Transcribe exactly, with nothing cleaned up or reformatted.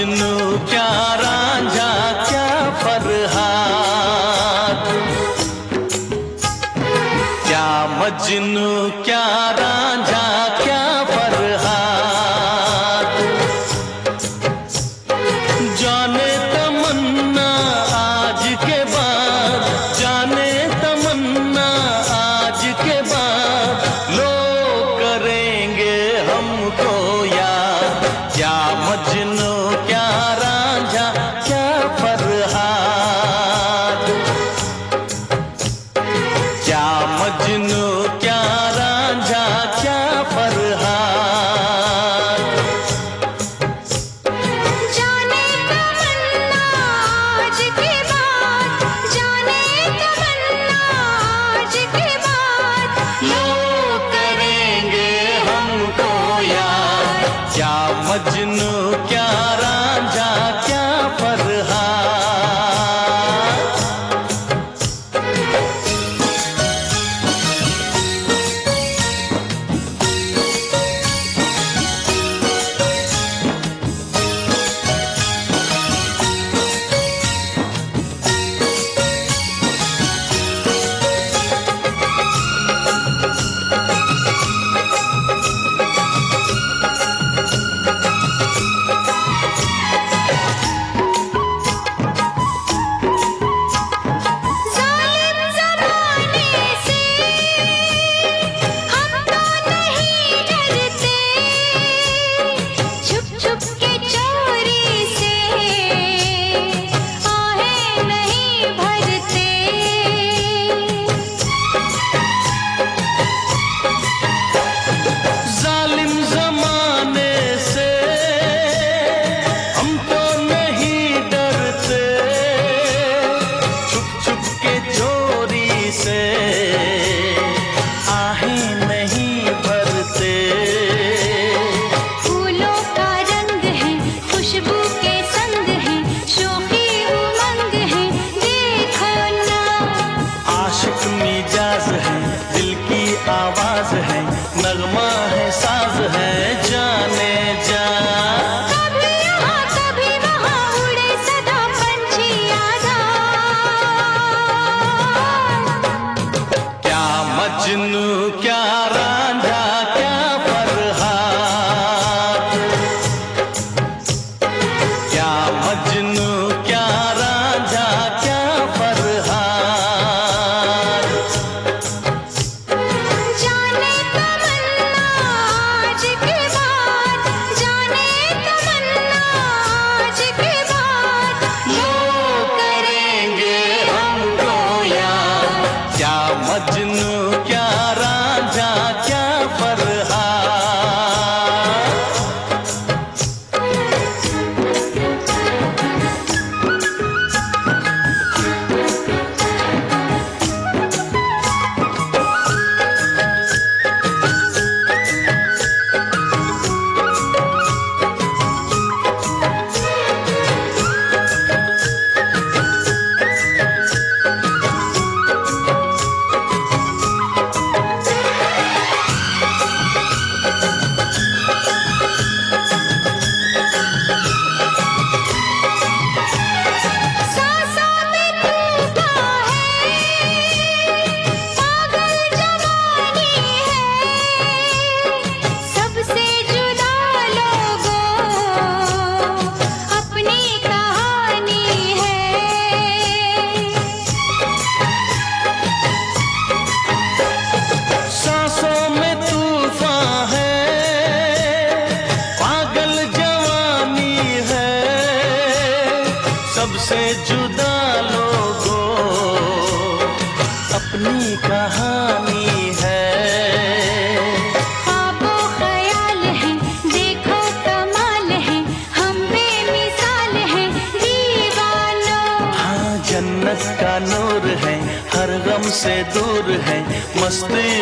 मजनू क्या रांझा क्या फरहाद, क्या मजनू क्या रांझा क्या फरहाद। जाने तमन्ना आज के बाद, जाने तमन्ना आज के बाद, लोग करेंगे हमको याद। क्या मजनू क्या रांझा क्या फरहाद, क्या मजनू क्या रांझा क्या फरहाद। जाने तमन्ना आज के बाद, जाने तमन्ना आज के बाद, लोग करेंगे हमको याद। क्या मजनू क्या रांझा क्या फरहाद। जालिम ज़माने से हम तो नहीं डरते, छुप छुप के चोरी से आहें नहीं भरते। जालिम जमाने से हम तो नहीं डरते, छुप छुप के चोरी से आहें नहीं भरते। फूलों का रंग है, खुशबू के संग है, शोखी उमंग है, देखो ना। आशिक मिजाज है, दिल की आवाज है, नगमा है साज है, जाने जा। कभी यहाँ कभी वहाँ उड़े सदा पंछी आज़ाद। क्या मजनू क्या रांझा क्या फरहाद, क्या मजनू क्या रांझा क्या फरहाद। जाने तमन्ना आज के बाद, जाने तमन्ना आज के बाद, लोग करेंगे हमको याद। क्या मजनू क्या रांझा क्या फरहाद। सांसों में तूफ़ान है, पागल जवानी है, सबसे जुदा लोगों अपनी कहानी है। सांसों में तूफान है, पागल जवानी है, सबसे जुदा लोगों अपनी कहानी है। ख्वाबो ख्याल है, देखो कमाल है, हम बेमिसाल हैं दीवानों। हाँ जन्नत का नूर है, हर गम से दूर है, मस्ती